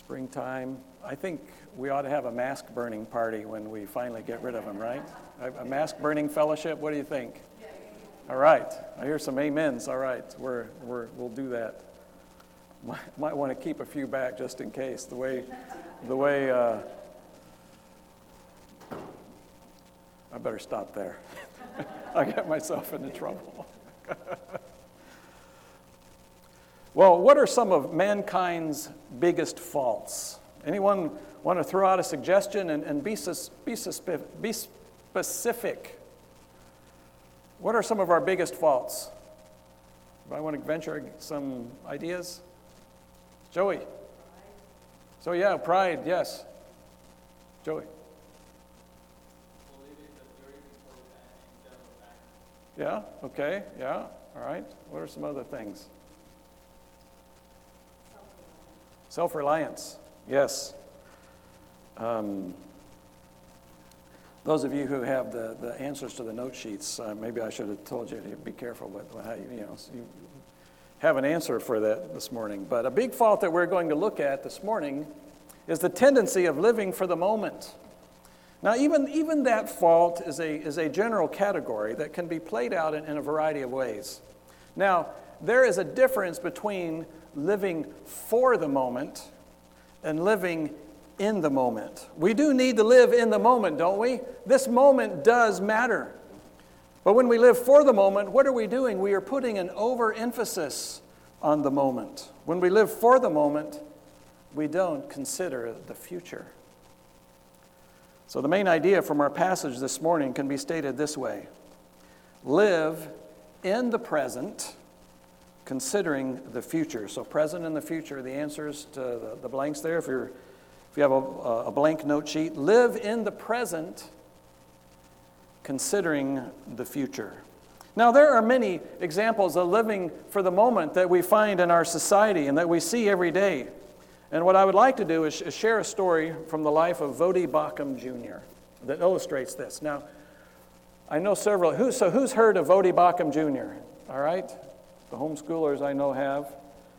Springtime. I think we ought to have a mask burning party when we finally get rid of them, right? A mask burning fellowship. What do you think? All right. I hear some amens. All right. We'll do that. Might want to keep a few back just in case. The way I better stop there. I get myself into trouble. Well, what are some of mankind's biggest faults? Anyone want to throw out a suggestion and be specific? What are some of our biggest faults? Do I want to venture some ideas? Joey? So yeah, pride, yes. Joey? Yeah, okay, yeah, all right. What are some other things? Self-reliance, yes. Those of you who have the answers to the note sheets, maybe I should have told you to be careful with how you have an answer for that this morning. But a big fault that we're going to look at this morning is the tendency of living for the moment. Now, even that fault is a general category that can be played out in a variety of ways. Now, there is a difference between living for the moment and living in the moment. We do need to live in the moment, don't we? This moment does matter. But when we live for the moment, what are we doing? We are putting an overemphasis on the moment. When we live for the moment, we don't consider the future. So the main idea from our passage this morning can be stated this way. Live in the present, considering the future. So present and the future, the answers to the blanks there. If you have a blank note sheet, live in the present, considering the future. Now, there are many examples of living for the moment that we find in our society and that we see every day. And what I would like to do is share a story from the life of Voddie Baucham Jr. that illustrates this. Now, I know several. Who's heard of Voddie Baucham Jr.? All right? The homeschoolers I know have.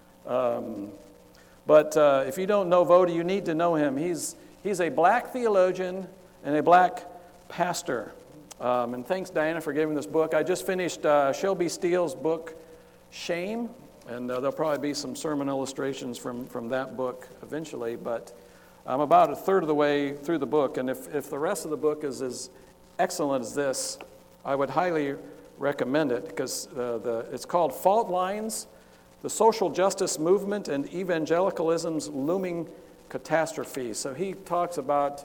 But if you don't know Voddie, you need to know him. He's a black theologian and a black pastor. And thanks, Diana, for giving this book. I just finished Shelby Steele's book, Shame. And there'll probably be some sermon illustrations from that book eventually. But I'm about a third of the way through the book. And if the rest of the book is as excellent as this, I would highly recommend it because it's called Fault Lines, the Social Justice Movement and Evangelicalism's Looming Catastrophe. So he talks about,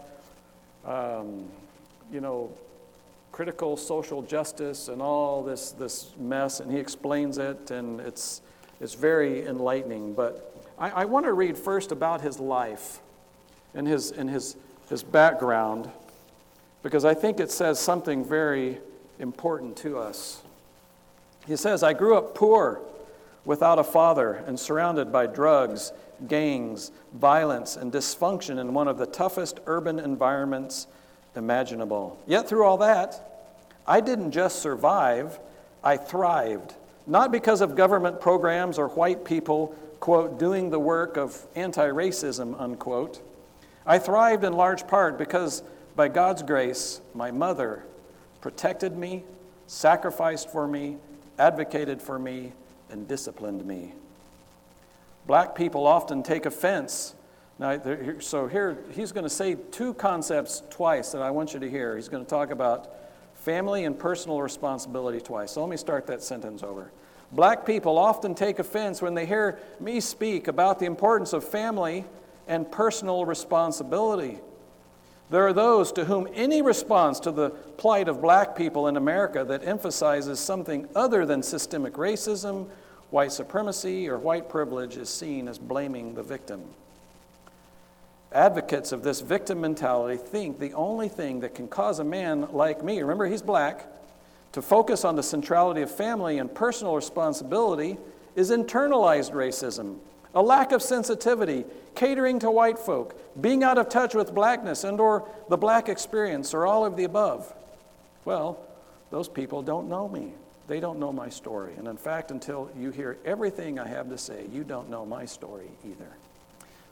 critical social justice and all this mess, and he explains it, and it's very enlightening. But I want to read first about his life and his background, because I think it says something very important to us. He says, I grew up poor, without a father, and surrounded by drugs, gangs, violence, and dysfunction in one of the toughest urban environments imaginable. Yet through all that, I didn't just survive, I thrived. Not because of government programs or white people, quote, doing the work of anti-racism, unquote. I thrived in large part because, by God's grace, my mother protected me, sacrificed for me, advocated for me, and disciplined me. Black people often take offense. Now, so here, he's going to say two concepts twice that I want you to hear. He's going to talk about family and personal responsibility twice. So let me start that sentence over. Black people often take offense when they hear me speak about the importance of family and personal responsibility. There are those to whom any response to the plight of black people in America that emphasizes something other than systemic racism, white supremacy, or white privilege is seen as blaming the victim. Advocates of this victim mentality think the only thing that can cause a man like me, remember he's black, to focus on the centrality of family and personal responsibility is internalized racism, a lack of sensitivity, catering to white folk, being out of touch with blackness and or the black experience, or all of the above. Well, those people don't know me. They don't know my story. And in fact, until you hear everything I have to say, you don't know my story either.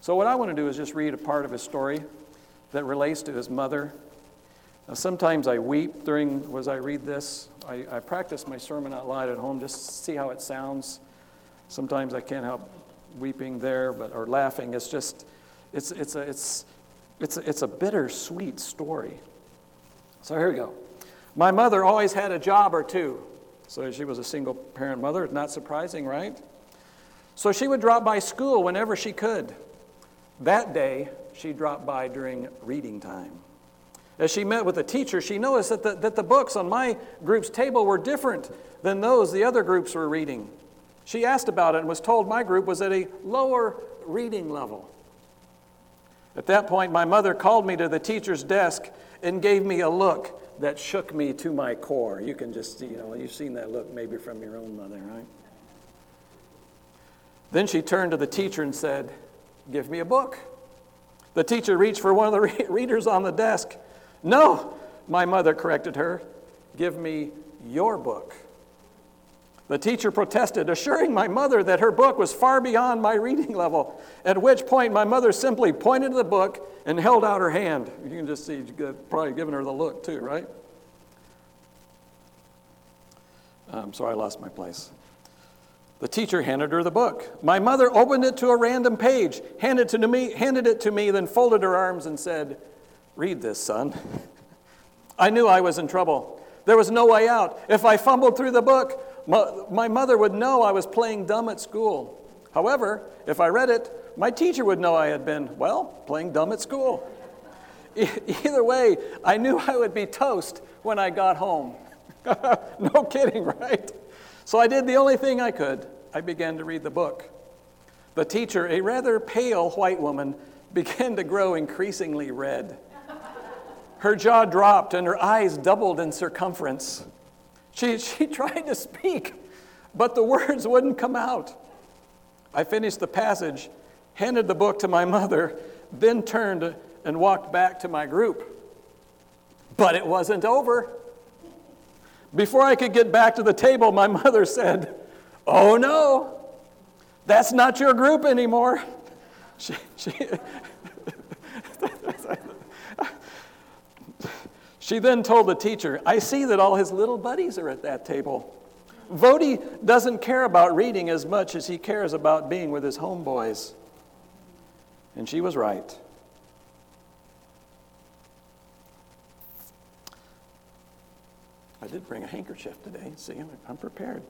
So what I want to do is just read a part of his story that relates to his mother. Now, sometimes I weep as I read this. I practice my sermon out loud at home just to see how it sounds. Sometimes I can't help weeping there, or laughing. It's just, it's a bittersweet story. So here we go. My mother always had a job or two. So she was a single parent mother. Not surprising, right? So she would drop by school whenever she could. That day, she dropped by during reading time. As she met with the teacher, she noticed that the books on my group's table were different than those the other groups were reading. She asked about it and was told my group was at a lower reading level. At that point, my mother called me to the teacher's desk and gave me a look that shook me to my core. You can just see, you've seen that look maybe from your own mother, right? Then she turned to the teacher and said, "Give me a book." The teacher reached for one of the readers on the desk. "No," my mother corrected her, "give me your book." The teacher protested, assuring my mother that her book was far beyond my reading level, at which point my mother simply pointed to the book and held out her hand. You can just see, probably giving her the look too, right? I'm sorry, I lost my place. The teacher handed her the book. My mother opened it to a random page, handed it to me, then folded her arms and said, "Read this, son." I knew I was in trouble. There was no way out. If I fumbled through the book, my mother would know I was playing dumb at school. However, if I read it, my teacher would know I had been, playing dumb at school. Either way, I knew I would be toast when I got home. No kidding, right? So I did the only thing I could. I began to read the book. The teacher, a rather pale white woman, began to grow increasingly red. Her jaw dropped and her eyes doubled in circumference. She tried to speak, but the words wouldn't come out. I finished the passage, handed the book to my mother, then turned and walked back to my group. But it wasn't over. Before I could get back to the table, my mother said, "Oh no, that's not your group anymore." She then told the teacher, "I see that all his little buddies are at that table. Vody doesn't care about reading as much as he cares about being with his homeboys." And she was right. I did bring a handkerchief today. See, I'm prepared.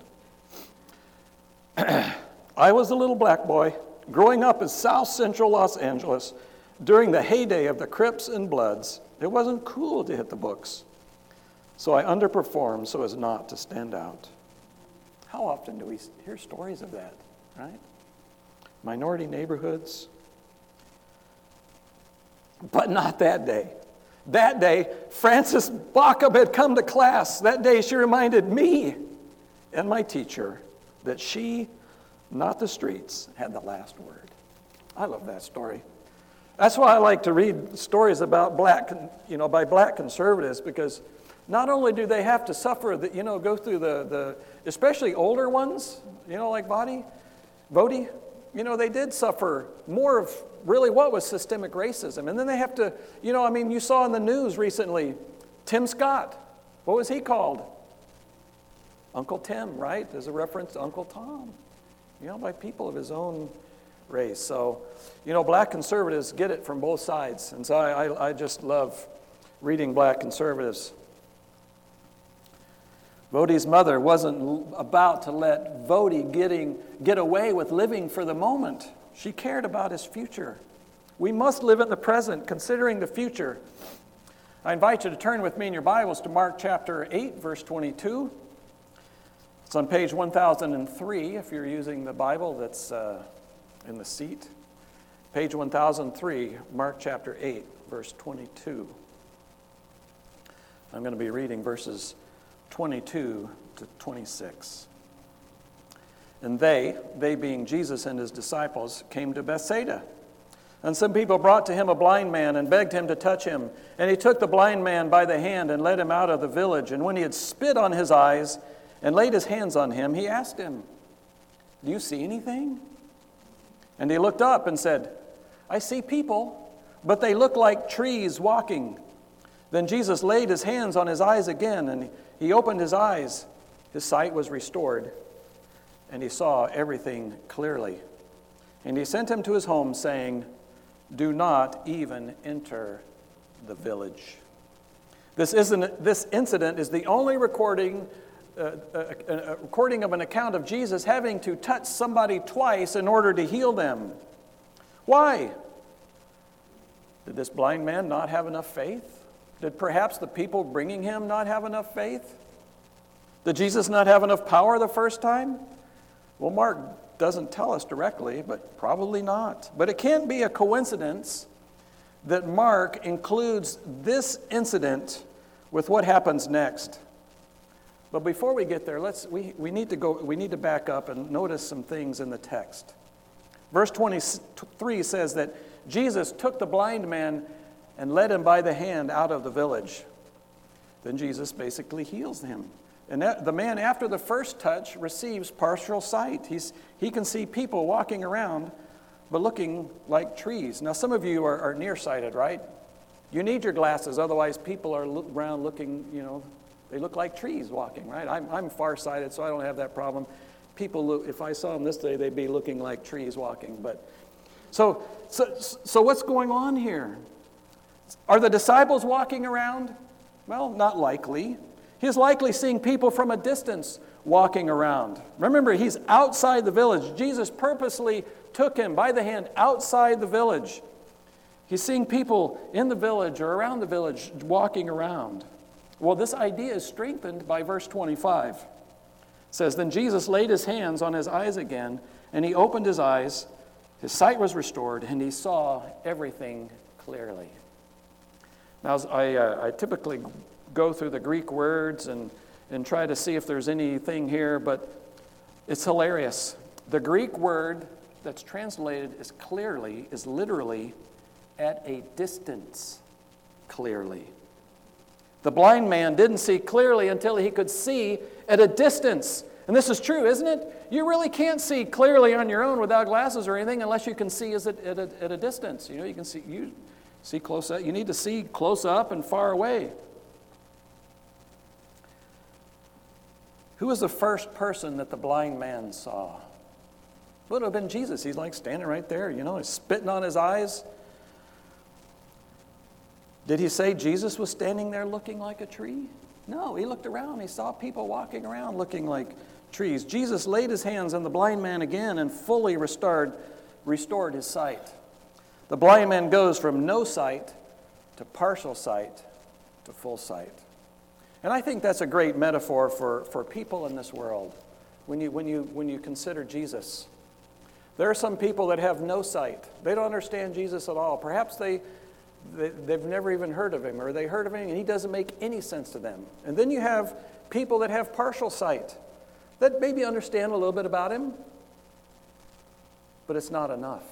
I was a little black boy growing up in South Central Los Angeles during the heyday of the Crips and Bloods. It wasn't cool to hit the books, so I underperformed so as not to stand out. How often do we hear stories of that, right? Minority neighborhoods. But not that day. That day, Frances Backup had come to class. That day, she reminded me and my teacher that she, not the streets, had the last word. I love that story. That's why I like to read stories about by black conservatives, because not only do they have to suffer, go through the especially older ones, like Vody, they did suffer more of really what was systemic racism. And then they have to, you saw in the news recently, Tim Scott, what was he called? Uncle Tim, right? As a reference to Uncle Tom, by people of his own race. So, black conservatives get it from both sides. And so I just love reading black conservatives. Vody's mother wasn't about to let Vody get away with living for the moment. She cared about his future. We must live in the present, considering the future. I invite you to turn with me in your Bibles to Mark chapter 8, verse 22. It's on page 1003 if you're using the Bible that's in the seat. Page 1003, Mark chapter 8, verse 22. I'm going to be reading verses 22 to 26. And they being Jesus and his disciples, came to Bethsaida. And some people brought to him a blind man and begged him to touch him. And he took the blind man by the hand and led him out of the village. And when he had spit on his eyes and laid his hands on him, he asked him, "Do you see anything?" And he looked up and said, I see people, but they look like trees walking. Then Jesus laid his hands on his eyes again, and he opened his eyes. His sight was restored, and he saw everything clearly. And he sent him to his home, saying, "Do not even enter the village." This incident is the only recording of an account of Jesus having to touch somebody twice in order to heal them. Why? Did this blind man not have enough faith? Did perhaps the people bringing him not have enough faith? Did Jesus not have enough power the first time? Well, Mark doesn't tell us directly, but probably not. But it can't be a coincidence that Mark includes this incident with what happens next. But before we get there, we need to back up and notice some things in the text. Verse 23 says that Jesus took the blind man and led him by the hand out of the village. Then Jesus basically heals him. And the man, after the first touch, receives partial sight. He can see people walking around, but looking like trees. Now, some of you are nearsighted, right? You need your glasses, otherwise people are around looking, they look like trees walking, right? I'm farsighted, so I don't have that problem. People look, if I saw them this day, they'd be looking like trees walking. But so what's going on here? Are the disciples walking around? Well, not likely. He's likely seeing people from a distance walking around. Remember, he's outside the village. Jesus purposely took him by the hand outside the village. He's seeing people in the village or around the village walking around. Well, this idea is strengthened by verse 25. It says, "Then Jesus laid his hands on his eyes again, and he opened his eyes. His sight was restored, and he saw everything clearly." Now, I typically go through the Greek words and try to see if there's anything here, but it's hilarious. The Greek word that's translated as clearly is literally at a distance clearly. The blind man didn't see clearly until he could see at a distance. And this is true, isn't it? You really can't see clearly on your own without glasses or anything unless you can see at a distance. You can see close up. You need to see close up and far away. Who was the first person that the blind man saw? It would have been Jesus. He's like standing right there, he's spitting on his eyes. Did he say Jesus was standing there looking like a tree? No, he looked around. He saw people walking around looking like trees. Jesus laid his hands on the blind man again and fully restored his sight. The blind man goes from no sight to partial sight to full sight. And I think that's a great metaphor for people in this world when you consider Jesus. There are some people that have no sight. They don't understand Jesus at all. Perhaps they've never even heard of him, or they heard of him and he doesn't make any sense to them. And then you have people that have partial sight that maybe understand a little bit about him, but it's not enough.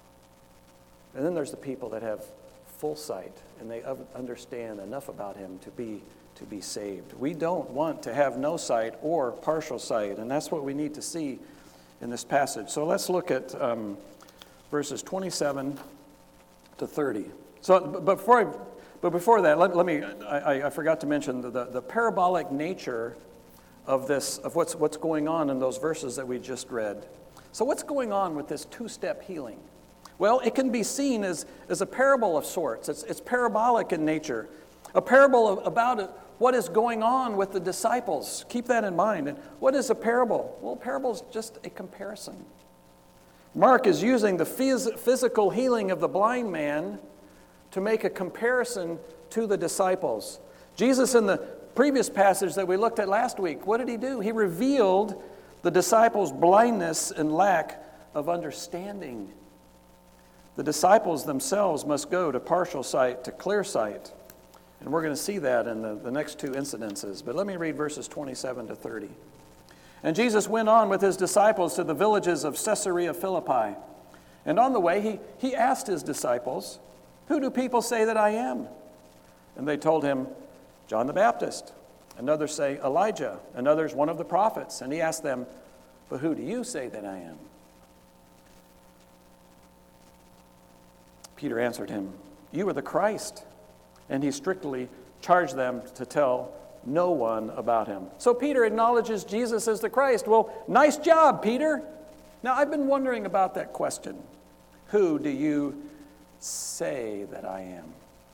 And then there's the people that have full sight and they understand enough about him to be saved. We don't want to have no sight or partial sight, and that's what we need to see in this passage. So let's look at verses 27 to 30. So, but before that, I forgot to mention the parabolic nature of this, of what's going on in those verses that we just read. So what's going on with this two-step healing? Well, it can be seen as a parable of sorts. It's parabolic in nature. A parable about what is going on with the disciples. Keep that in mind. And what is a parable? Well, a parable is just a comparison. Mark is using the physical healing of the blind man to make a comparison to the disciples. Jesus, in the previous passage that we looked at last week, what did he do? He revealed the disciples' blindness and lack of understanding. The disciples themselves must go to partial sight to clear sight. And we're going to see that in the next two incidences. But let me read verses 27 to 30. "And Jesus went on with his disciples to the villages of Caesarea Philippi. And on the way he asked his disciples, 'Who do people say that I am?' And they told him, 'John the Baptist.' And others say, 'Elijah.' And others, 'One of the prophets.' And he asked them, 'But who do you say that I am?' Peter answered him, "You are the Christ." And he strictly charged them to tell no one about him. So Peter acknowledges Jesus as the Christ. Well, nice job, Peter. Now, I've been wondering about that question. Who do you say that I am?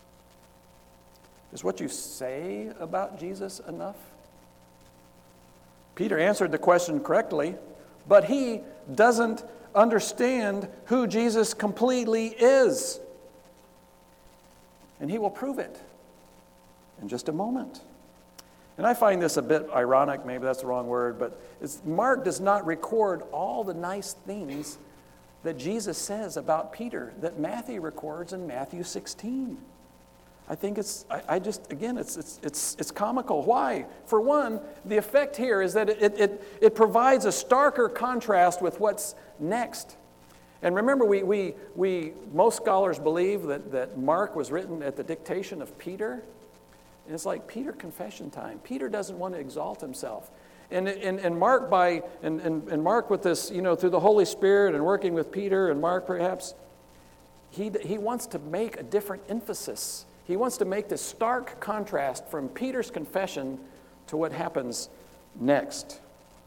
Is what you say about Jesus enough? Peter answered the question correctly, but he doesn't understand who Jesus completely is. And he will prove it in just a moment. And I find this a bit ironic, maybe that's the wrong word, but Mark does not record all the nice things that Jesus says about Peter that Matthew records in Matthew 16. I think it's comical. Why? For one, the effect here is that it provides a starker contrast with what's next. And remember, most scholars believe that Mark was written at the dictation of Peter. And it's like Peter confession time. Peter doesn't want to exalt himself. And Mark Mark with this, through the Holy Spirit and working with Peter and Mark perhaps, he wants to make a different emphasis. He wants to make this stark contrast from Peter's confession to what happens next.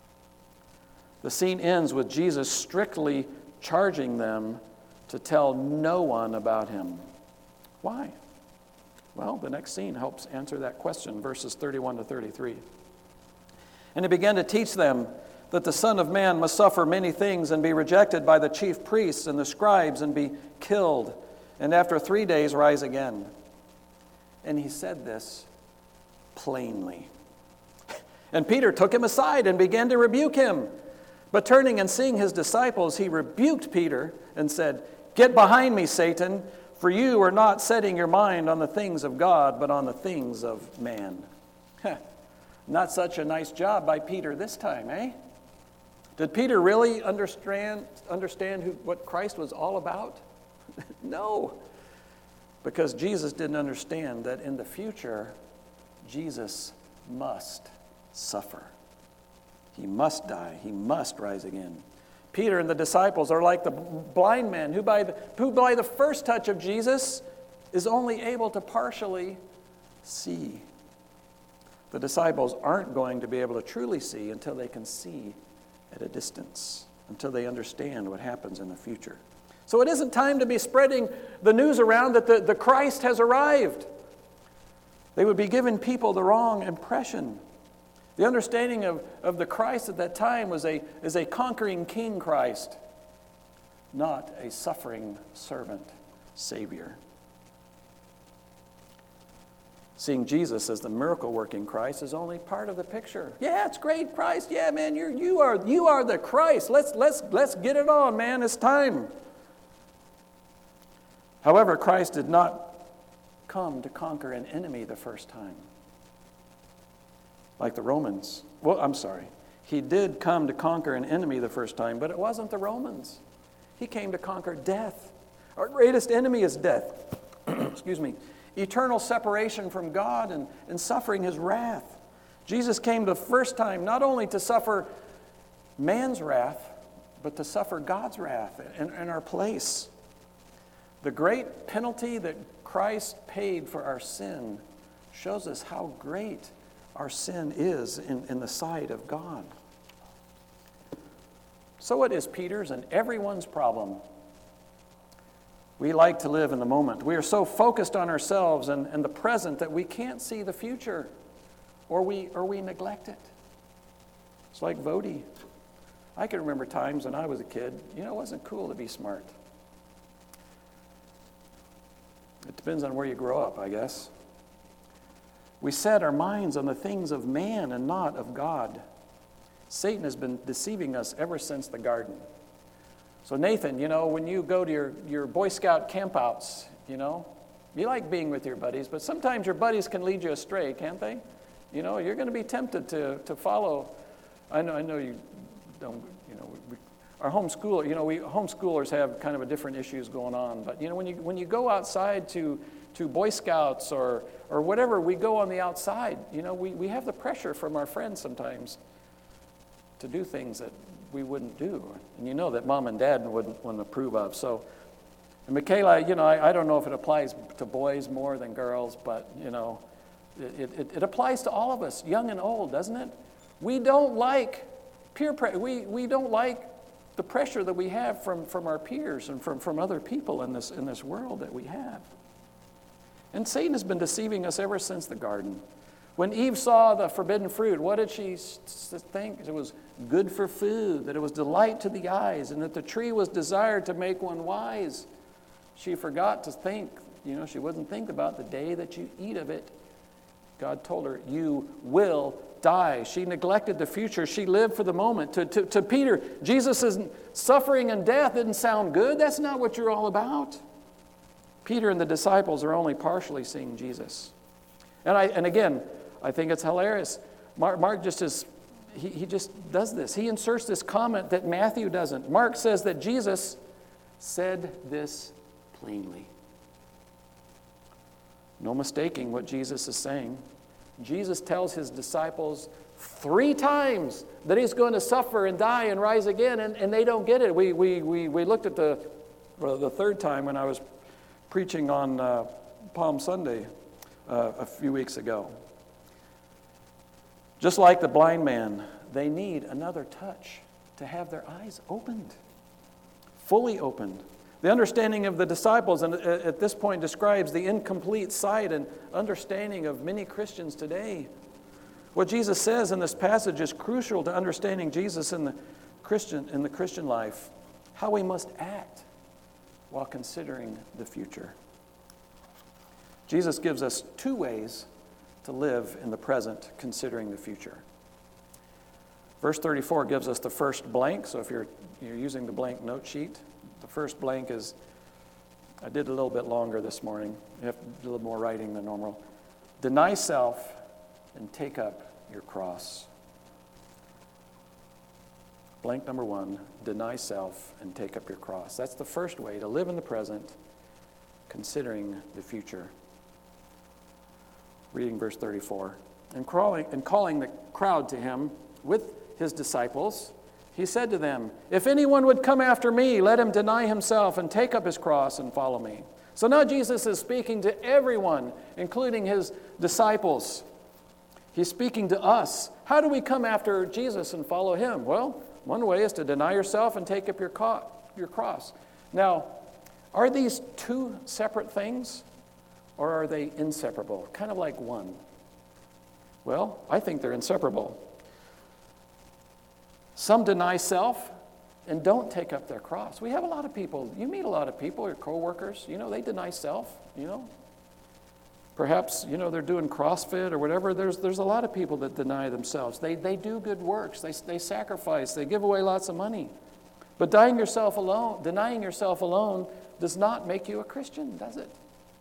The scene ends with Jesus strictly charging them to tell no one about him. Why? Well, the next scene helps answer that question, verses 31 to 33. And he began to teach them that the Son of Man must suffer many things and be rejected by the chief priests and the scribes and be killed, and after 3 days rise again. And he said this plainly. And Peter took him aside and began to rebuke him. But turning and seeing his disciples, he rebuked Peter and said, "Get behind me, Satan, for you are not setting your mind on the things of God, but on the things of man." Not such a nice job by Peter this time, eh? Did Peter really understand what Christ was all about? No. Because Jesus didn't understand that in the future, Jesus must suffer. He must die. He must rise again. Peter and the disciples are like the blind man who by the first touch of Jesus is only able to partially see. The disciples aren't going to be able to truly see until they can see at a distance, until they understand what happens in the future. So it isn't time to be spreading the news around that the Christ has arrived. They would be giving people the wrong impression. The understanding of the Christ at that time is a conquering King Christ, not a suffering servant Savior. Seeing Jesus as the miracle-working Christ is only part of the picture. Yeah, it's great, Christ. Yeah, man, you are the Christ. Let's get it on, man. It's time. However, Christ did not come to conquer an enemy the first time, like the Romans. Well, I'm sorry. He did come to conquer an enemy the first time, but it wasn't the Romans. He came to conquer death. Our greatest enemy is death. Excuse me. Eternal separation from God and suffering his wrath. Jesus came the first time not only to suffer man's wrath, but to suffer God's wrath in our place. The great penalty that Christ paid for our sin shows us how great our sin is in the sight of God. So it is Peter's and everyone's problem. We like to live in the moment. We are so focused on ourselves and the present that we can't see the future, or we neglect it. It's like Vody. I can remember times when I was a kid, it wasn't cool to be smart. It depends on where you grow up, I guess. We set our minds on the things of man and not of God. Satan has been deceiving us ever since the garden. So Nathan, when you go to your Boy Scout campouts, you like being with your buddies, but sometimes your buddies can lead you astray, can't they? You're going to be tempted to follow. I know you don't, our homeschooler, we homeschoolers have kind of different issues going on, but when you go outside to Boy Scouts or whatever, we go on the outside, we have the pressure from our friends sometimes to do things that we wouldn't do, and that mom and dad wouldn't approve of. So And Michaela, I don't know if it applies to boys more than girls, but, it applies to all of us, young and old, doesn't it? We don't like peer pressure. We don't like the pressure that we have from our peers and from other people in this world that we have. And Satan has been deceiving us ever since the garden. When Eve saw the forbidden fruit, what did she think? It was good for food, that it was delight to the eyes, and that the tree was desired to make one wise. She forgot to think, she wouldn't think about the day that you eat of it. God told her, you will die. She neglected the future. She lived for the moment. To Peter, Jesus' suffering and death didn't sound good. That's not what you're all about. Peter and the disciples are only partially seeing Jesus. And again, I think it's hilarious. Mark just he just does this. He inserts this comment that Matthew doesn't. Mark says that Jesus said this plainly. No mistaking what Jesus is saying. Jesus tells his disciples 3 times that he's going to suffer and die and rise again, and they don't get it. We looked at the 3rd time when I was preaching on Palm Sunday a few weeks ago. Just like the blind man, they need another touch to have their eyes opened, fully opened. The understanding of the disciples, and at this point describes the incomplete sight and understanding of many Christians today. What Jesus says in this passage is crucial to understanding Jesus in the Christian life, how we must act while considering the future. Jesus gives us 2 ways to live in the present, considering the future. Verse 34 gives us the first blank, so if you're using the blank note sheet, the first blank is, I did a little bit longer this morning. You have to do a little more writing than normal. Deny self and take up your cross. Blank number 1, deny self and take up your cross. That's the first way to live in the present, considering the future. Reading verse 34. And calling the crowd to him with his disciples, he said to them, if anyone would come after me, let him deny himself and take up his cross and follow me. So now Jesus is speaking to everyone, including his disciples. He's speaking to us. How do we come after Jesus and follow him? Well, one way is to deny yourself and take up your cross. Now, are these 2 separate things, or are they inseparable? Kind of like one. Well, I think they're inseparable. Some deny self and don't take up their cross. We have a lot of people. You meet a lot of people, your co-workers, they deny self, Perhaps, they're doing CrossFit or whatever. There's a lot of people that deny themselves. They do good works. They sacrifice. They give away lots of money. But denying yourself alone does not make you a Christian, does it?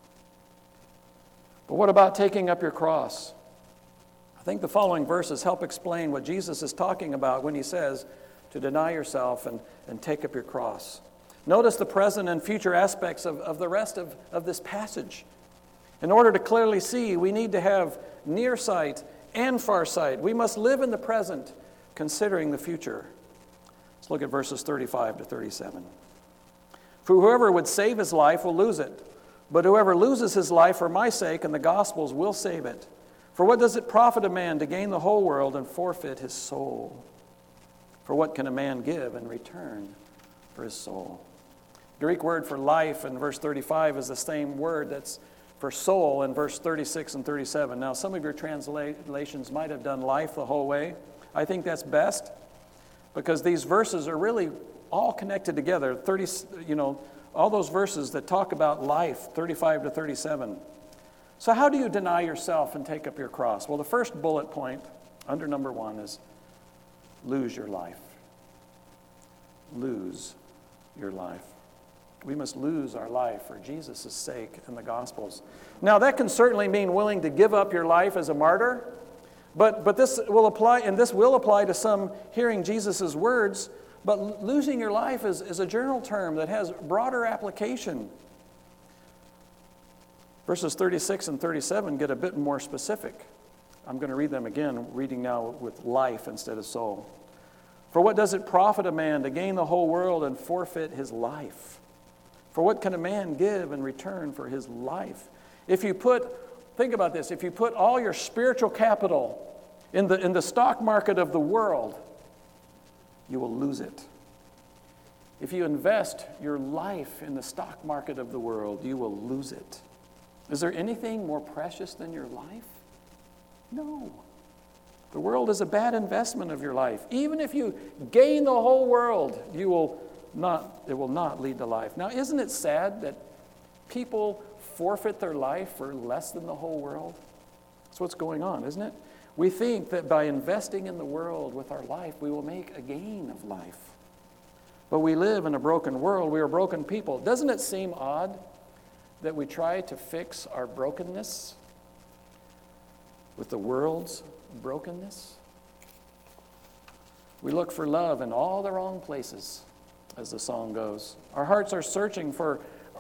But what about taking up your cross? I think the following verses help explain what Jesus is talking about when he says to deny yourself and take up your cross. Notice the present and future aspects of the rest of this passage. In order to clearly see, we need to have near sight and far sight. We must live in the present, considering the future. Let's look at verses 35 to 37. For whoever would save his life will lose it, but whoever loses his life for my sake and the gospel's will save it. For what does it profit a man to gain the whole world and forfeit his soul? For what can a man give in return for his soul? The Greek word for life in verse 35 is the same word that's for soul in verse 36 and 37. Now, some of your translations might have done life the whole way. I think that's best because these verses are really all connected together. All those verses that talk about life, 35 to 37. So how do you deny yourself and take up your cross? Well, the first bullet point under number 1 is lose your life. Lose your life. We must lose our life for Jesus' sake in the Gospels. Now, that can certainly mean willing to give up your life as a martyr, but this will apply, and this will apply to some hearing Jesus' words, but losing your life is a general term that has broader application. Verses 36 and 37 get a bit more specific. I'm going to read them again, reading now with life instead of soul. For what does it profit a man to gain the whole world and forfeit his life? For what can a man give in return for his life? Think about this, if you put all your spiritual capital in the stock market of the world, you will lose it. If you invest your life in the stock market of the world, you will lose it. Is there anything more precious than your life? No. The world is a bad investment of your life. Even if you gain the whole world, it will not lead to life. Now, isn't it sad that people forfeit their life for less than the whole world? That's what's going on, isn't it? We think that by investing in the world with our life, we will make a gain of life. But we live in a broken world. We are broken people. Doesn't it seem odd that we try to fix our brokenness with the world's brokenness? We look for love in all the wrong places, as the song goes. Our hearts are searching for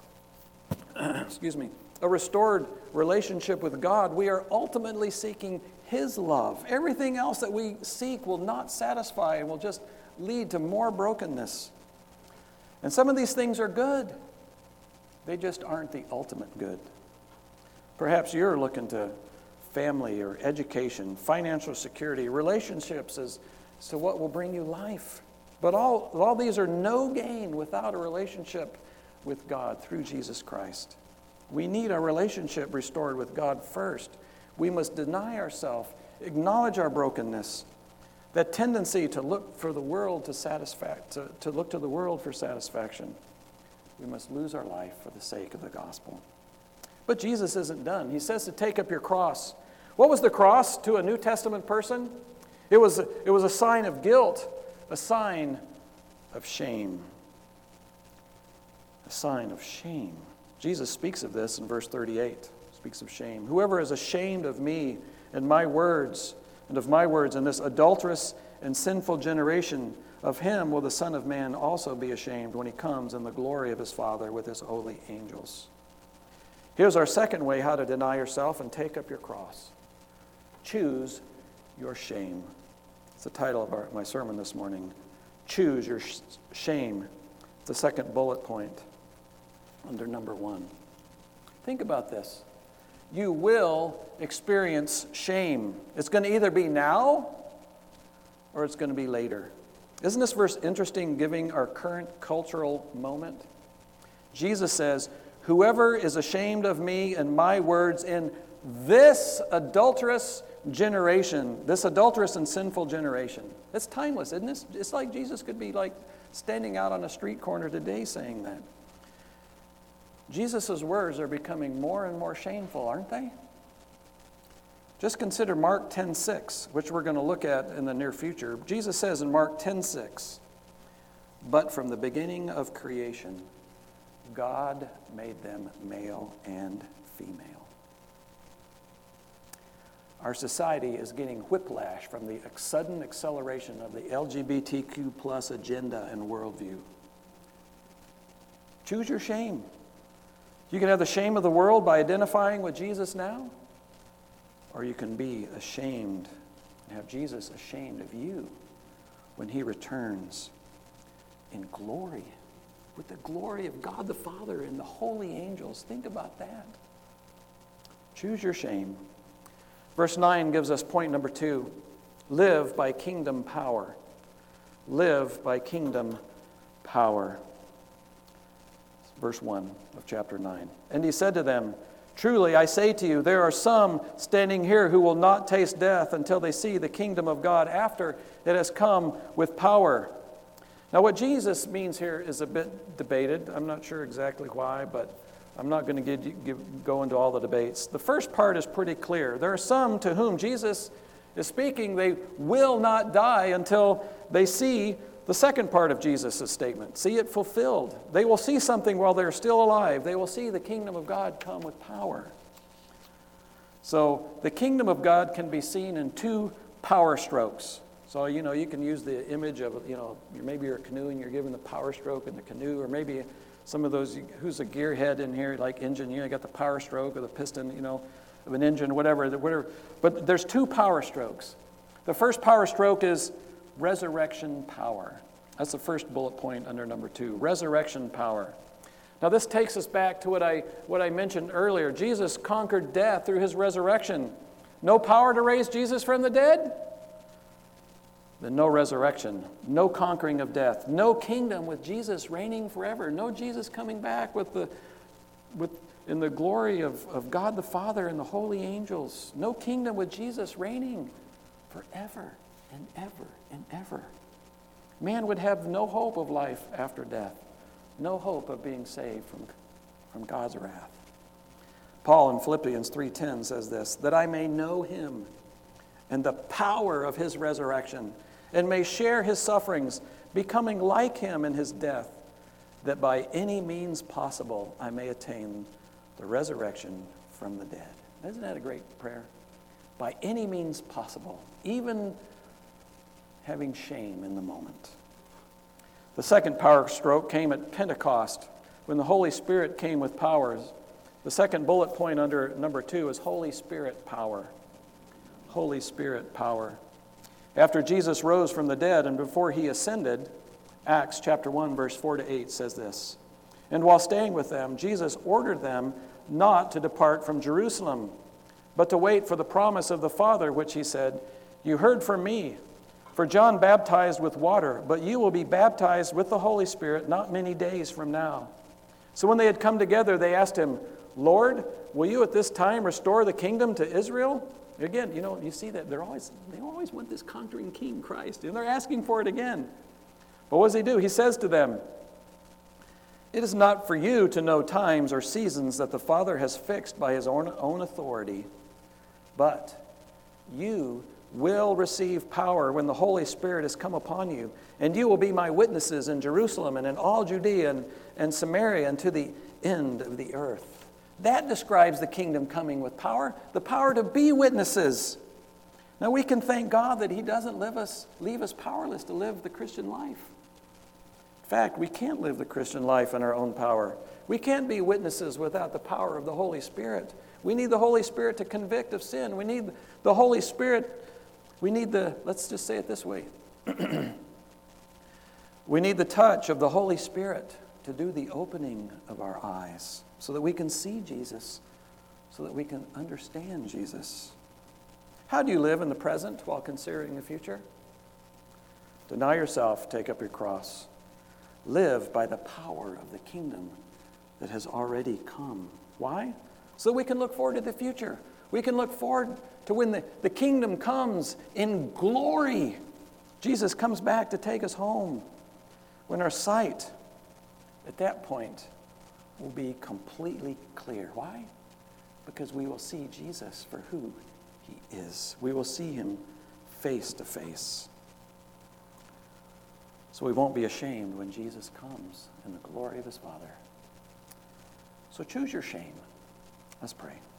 a restored relationship with God. We are ultimately seeking His love. Everything else that we seek will not satisfy and will just lead to more brokenness. And some of these things are good. They just aren't the ultimate good. Perhaps you're looking to family or education, financial security, relationships as to what will bring you life. But all these are no gain without a relationship with God through Jesus Christ. We need a relationship restored with God first. We must deny ourselves, acknowledge our brokenness, that tendency to look for the world to look to the world for satisfaction. We must lose our life for the sake of the gospel. But Jesus isn't done. He says to take up your cross. What was the cross to a New Testament person? It was a sign of guilt, a sign of shame. A sign of shame. Jesus speaks of this in verse 38. Speaks of shame. Whoever is ashamed of me and my words, and of my words in this adulterous and sinful generation, of him will the Son of Man also be ashamed when he comes in the glory of his Father with his holy angels. Here's our second way how to deny yourself and take up your cross. Choose your shame. It's the title of my sermon this morning. Choose your shame. The second bullet point under number 1. Think about this. You will experience shame. It's going to either be now or it's going to be later. Isn't this verse interesting, giving our current cultural moment? Jesus says, whoever is ashamed of me and my words in this adulterous generation, this adulterous and sinful generation. It's timeless, isn't it? It's like Jesus could be like standing out on a street corner today saying that. Jesus' words are becoming more and more shameful, aren't they? Just consider Mark 10:6, which we're going to look at in the near future. Jesus says in Mark 10:6, but from the beginning of creation, God made them male and female. Our society is getting whiplash from the sudden acceleration of the LGBTQ plus agenda and worldview. Choose your shame. You can have the shame of the world by identifying with Jesus now, or you can be ashamed and have Jesus ashamed of you when he returns in glory, with the glory of God the Father and the holy angels. Think about that. Choose your shame. Verse 9 gives us point number 2. Live by kingdom power. Live by kingdom power. Verse 1 of chapter 9. And he said to them, truly I say to you, there are some standing here who will not taste death until they see the kingdom of God after it has come with power. Now what Jesus means here is a bit debated. I'm not sure exactly why, but I'm not going to go into all the debates. The first part is pretty clear. There are some to whom Jesus is speaking. They will not die until they see the second part of Jesus' statement, see it fulfilled. They will see something while they're still alive. They will see the kingdom of God come with power. So the kingdom of God can be seen in 2 power strokes. So, you can use the image of, maybe you're canoeing, you're given the power stroke in the canoe, or maybe some of those, who's a gearhead in here, like engine, you got the power stroke or the piston, of an engine, whatever. But there's 2 power strokes. The first power stroke is resurrection power. That's the first bullet point under number 2, resurrection power. Now this takes us back to what I mentioned earlier. Jesus conquered death through his resurrection. No power to raise Jesus from the dead? Then no resurrection, no conquering of death, no kingdom with Jesus reigning forever, no Jesus coming back in the glory of God the Father and the holy angels, no kingdom with Jesus reigning forever and ever and ever. Man would have no hope of life after death, no hope of being saved from God's wrath. Paul in Philippians 3:10 says this, that I may know him and the power of his resurrection, and may share his sufferings, becoming like him in his death, that by any means possible I may attain the resurrection from the dead. Isn't that a great prayer? By any means possible, even having shame in the moment. The second power stroke came at Pentecost, when the Holy Spirit came with powers. The second bullet point under number 2 is Holy Spirit power. Holy Spirit power. After Jesus rose from the dead and before he ascended, Acts chapter 1, verse 4-8 says this, and while staying with them, Jesus ordered them not to depart from Jerusalem, but to wait for the promise of the Father, which he said, you heard from me, for John baptized with water, but you will be baptized with the Holy Spirit not many days from now. So when they had come together, they asked him, Lord, will you at this time restore the kingdom to Israel? Again, you see that they always want this conquering king, Christ, and they're asking for it again. But what does he do? He says to them, it is not for you to know times or seasons that the Father has fixed by his own authority, but you will receive power when the Holy Spirit has come upon you, and you will be my witnesses in Jerusalem and in all Judea and Samaria and to the end of the earth. That describes the kingdom coming with power, the power to be witnesses. Now we can thank God that he doesn't leave us powerless to live the Christian life. In fact, we can't live the Christian life in our own power. We can't be witnesses without the power of the Holy Spirit. We need the Holy Spirit to convict of sin. We need the Holy Spirit. Let's just say it this way. We need the touch of the Holy Spirit to do the opening of our eyes so that we can see Jesus, so that we can understand Jesus. How do you live in the present while considering the future? Deny yourself, take up your cross. Live by the power of the kingdom that has already come. Why? So we can look forward to the future. We can look forward to when the kingdom comes in glory. Jesus comes back to take us home. When our sight at that point will be completely clear. Why? Because we will see Jesus for who he is. We will see him face to face. So we won't be ashamed when Jesus comes in the glory of his Father. So choose your shame. Let's pray.